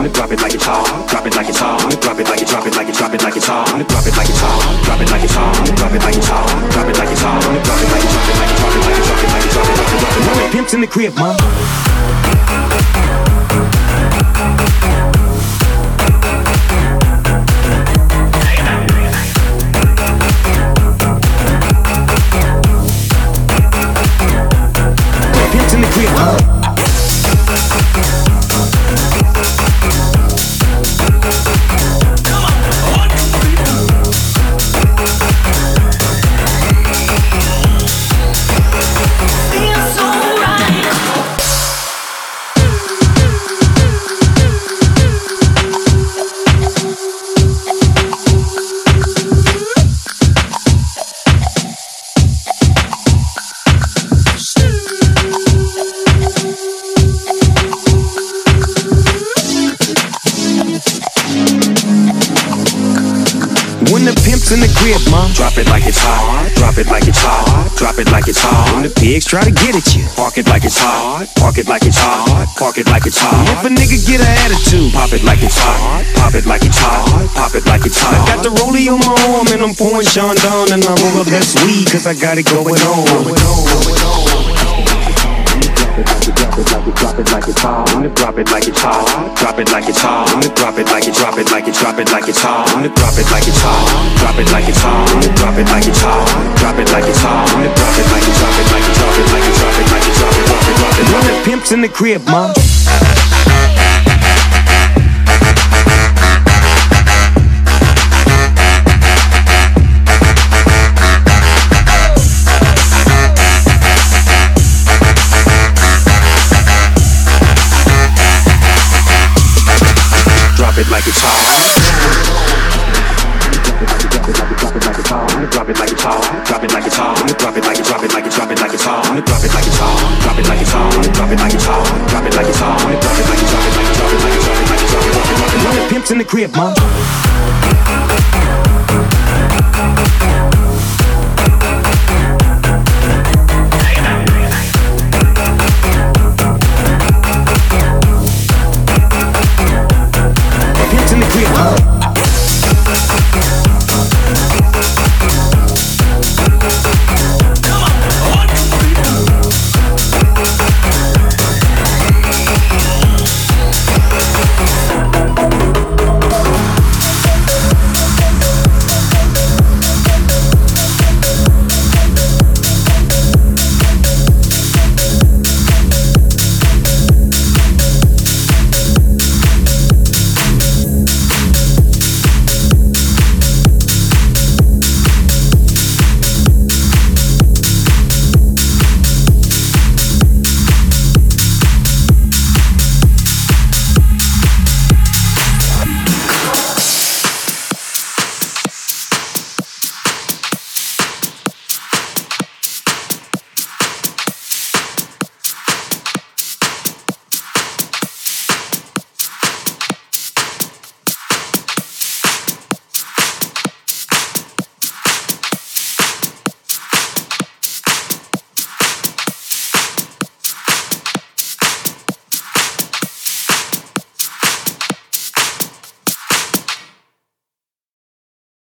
drop it like it's hot, drop it like it's hot, drop it like it, drop it like it, drop it like it's hot, drop it like it's hot, drop it like it's hot, drop it like it's hot, drop it like it's hot, drop it like it, drop it like it, drop it like it, drop it like it, drop it like it, drop it. When the pimp's in the crib, mom. Pimp's in the crib, mom. When the pimp's in the crib, mom, drop it like it's hot, drop it like it's hot, drop it like it's hot. When the pigs try to get at you, park it like it's hot, park it like it's hot, park it like it's hot. If a nigga get an attitude, pop it like it's hot, pop it like it's hot, pop it like it's hot. I got the rollie on my arm and I'm pouring Sean down and I'm over best weed cause I got it going on. Drop it like it's hot, drop it like it's hot, drop it like it's hot, drop it like it, drop it like it, drop it like it's hot, drop it like it's hot, drop it like it's hot, drop it like it's hot, drop it like it's hot, drop it like it, drop it like it, drop it like it, drop it like it, drop it, drop it, drop it. When the pimp's in the crib, mom. Drop it like it's hot. Drop it like it's hot. Drop it like it's hot. Drop it like it. Drop it like it. Drop it like it's hot. Drop it like it's hot. Drop it like it's hot. Drop it like it's hot. Drop it like it's hot. Drop it like it. Drop it like it. Drop it like it. Drop it like it. Drop it like it. Drop it like it. When the pimp's in the crib, mom.